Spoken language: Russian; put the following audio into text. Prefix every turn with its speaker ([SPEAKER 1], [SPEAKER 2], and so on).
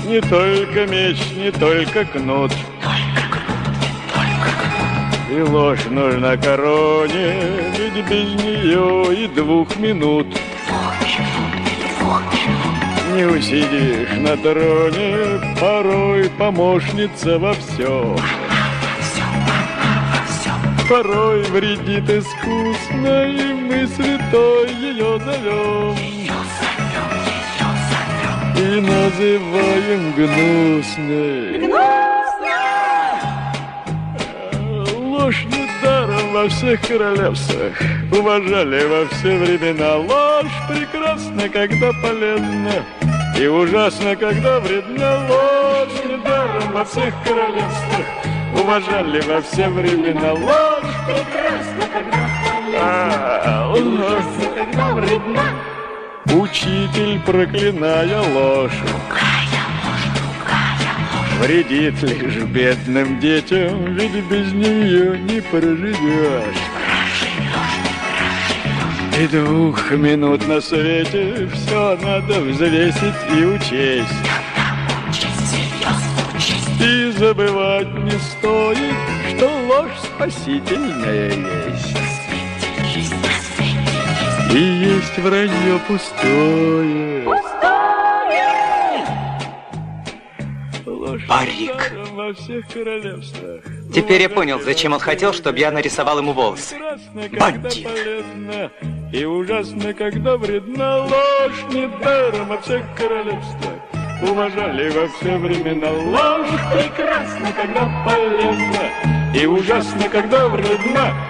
[SPEAKER 1] Не только меч, не только кнут, и ложь нужна короне, ведь без нее и 2 минут не усидишь на троне, порой помощница во всем. Порой вредит искусно, и мы святой ее зовем. И называем гнусной. Ложь недаром во всех королевствах уважали во все времена. Ложь прекрасна, когда полезна, и ужасно, когда вредна. Ложь недаром во всех королевствах уважали во все времена. Ложь прекрасна, когда полезна, и ужасно, когда вредна. Учитель, проклиная ложь, вредит лишь бедным детям, ведь без нее не проживешь. И 2 минут на свете все надо взвесить и учесть. И забывать не стоит, что ложь спасительная есть. И есть вранье пустое.
[SPEAKER 2] Парик.
[SPEAKER 1] Во всех королевствах.
[SPEAKER 2] Теперь я понял, зачем он хотел, чтобы я нарисовал ему волосы. Бандит.
[SPEAKER 1] И ужасно, когда вредна. Ложь недаром во всех королевствах уважали во все времена. Ложь прекрасна, когда полезна, и ужасно, когда вредна.